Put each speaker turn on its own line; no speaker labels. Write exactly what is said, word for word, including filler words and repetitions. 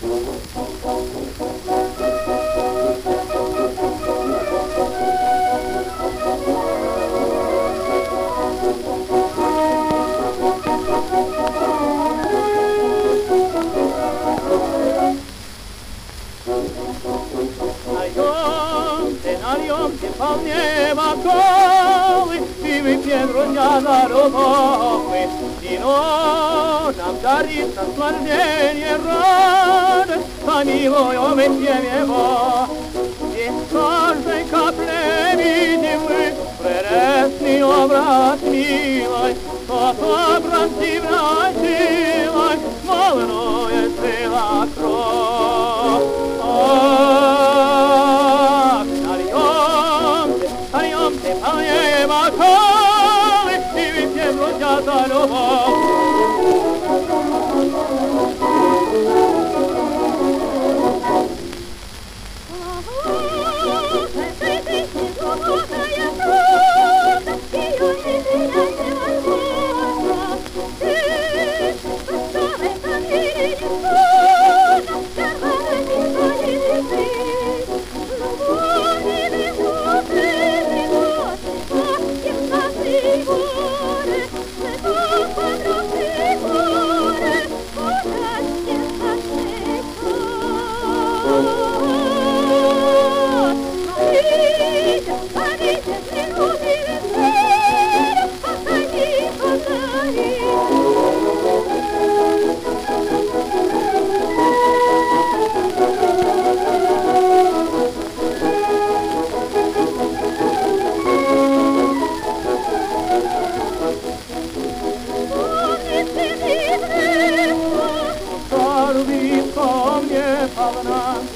Вполне готовы, и мы друзья народовы, вино нам дарит наслаждение, радость, помилуем и пьем его. И в каждой капле видим мы прелестный образ милой, тот образ дивной силой волнует сила кровь. За любовь. Ко мне полна